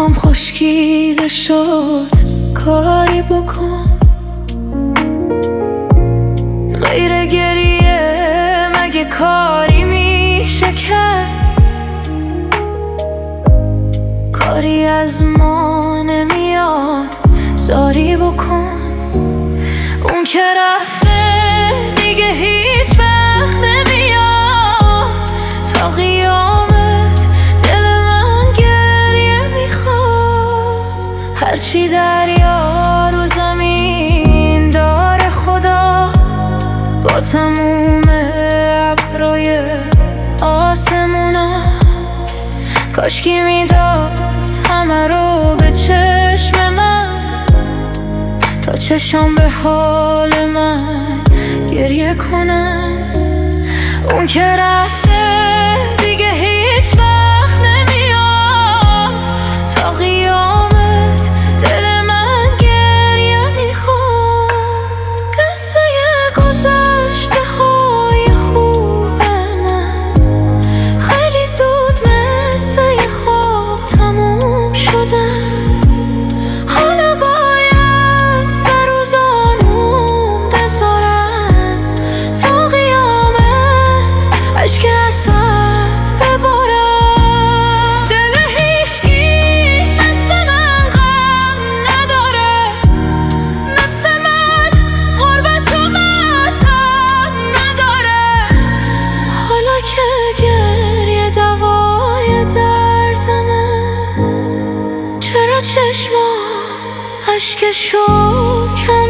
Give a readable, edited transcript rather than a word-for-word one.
دلم خشکیده شد، کاری بکن غیر گریه. مگه کاری میشه کرد؟ کاری از ما نمیاد، زاری بکن. اون که رفته دیگه هیچ وقت نمیاد. تا قیامت دل من گریه میخواد. هرچی دریا رو زمین داره خدا، با تموم ابرای آسمونا. کاشکی میداد همه رو به چشم من، تا چشم به حال من گریه کنن. اون که رفته دیگه هیچ وقت نمیاد. تا قیامت دل من گریه میخواد. قصه گذشته های خوب من خیلی زود مثل یه خواب تموم شدن. حالا باید سر و زانوم بذارم تا قیامت اشک ازت ببارم. دل هیچکی مثل من غم نداره، مثل من غربت و ماتم نداره. حالا که گریه دوای دردمه، چرا چشمام اشکشو کم